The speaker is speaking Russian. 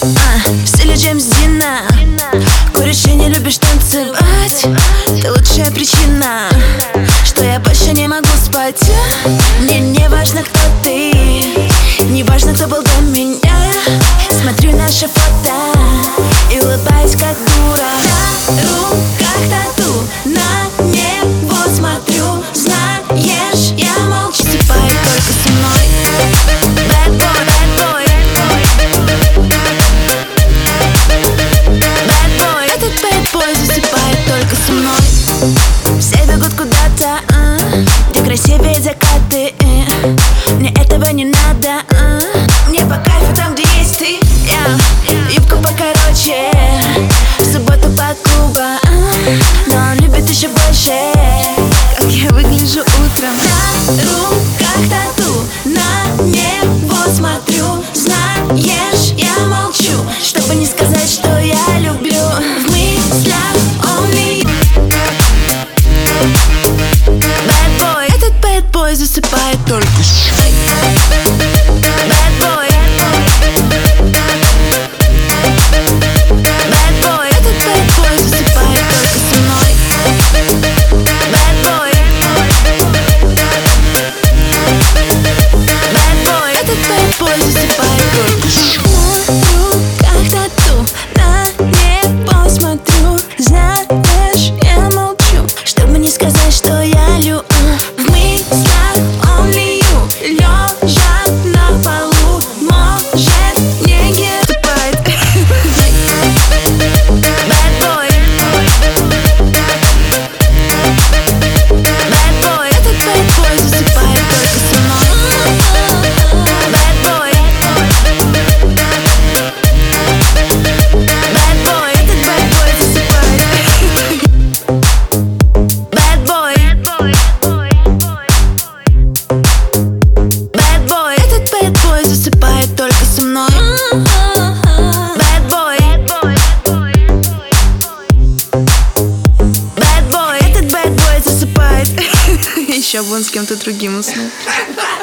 В стиле Джеймс Дина. Куришь и не любишь танцевать. Ты лучшая причина, что я больше не могу спать. Мне не важно, кто ты, не важно, кто был до меня. Смотрю наши фото и улыбаюсь, как дура. На руках тату, на небо смотрю. Знаешь, я молчу, засыпай только со мной. Bad boy, bad boy, bad boy. Этот bad boy засыпает только со мной. Все бегут куда-то, где красивее закаты. Мне этого не надо, мне по кайфу там, где есть ты. Юбку покороче, в субботу по клубам, но он любит еще больше, как я выгляжу утром. На руках тату, на небо смотрю. Знаешь, я молчу, чтобы не сказать, что я люблю. В мыслях only you. Bad boy, этот bad boy засыпает только. Bad boy, bad boy, этот bad boy засыпает только со мной. Bad boy, bad boy, этот bad boy засыпает только. На руках тату, на небо смотрю. Знаешь, я молчу, чтобы не сказать, что я люблю. В мыслях only you. Лежа на полу, может, не ступает. Bad boy, bad boy, этот bad boy засыпает только со мной. Bad boy, bad boy, этот bad boy засыпает. Bad boy, bad boy, этот bad boy засыпает только со мной. Bad boy, bad boy, этот bad boy засыпает. Еще бы он с кем-то другим уснул.